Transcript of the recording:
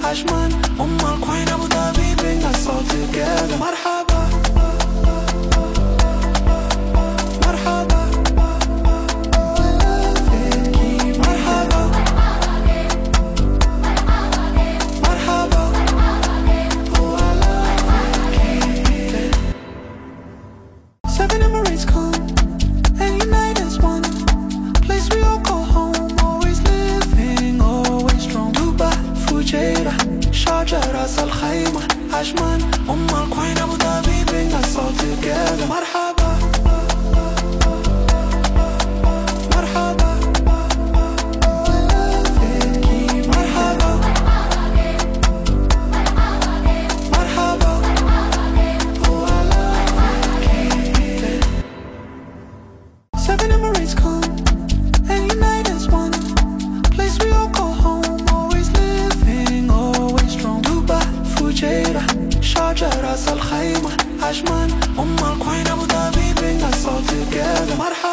عجمان الكوين أبو ظبي bring us all together. مرحبا مرحبا مرحبا مرحبا oh I love it. Seven Emirates come and unite as one, place we all call home, always living, always strong. Dubai, Fujairah, Sharjah, Ras Al Khaimah, عجمان الكوين أبو ظبي bring us all together. مرحبا مرحبا مرحبا مرحبا oh I love it. Seven Emirates come and unite as one, place we all call home, always living, always strong. Dubai, Fujairah, Sharjah, Ras Al Khaimah, عجمان الكوين أبو ظبي bring us all together. مرحبا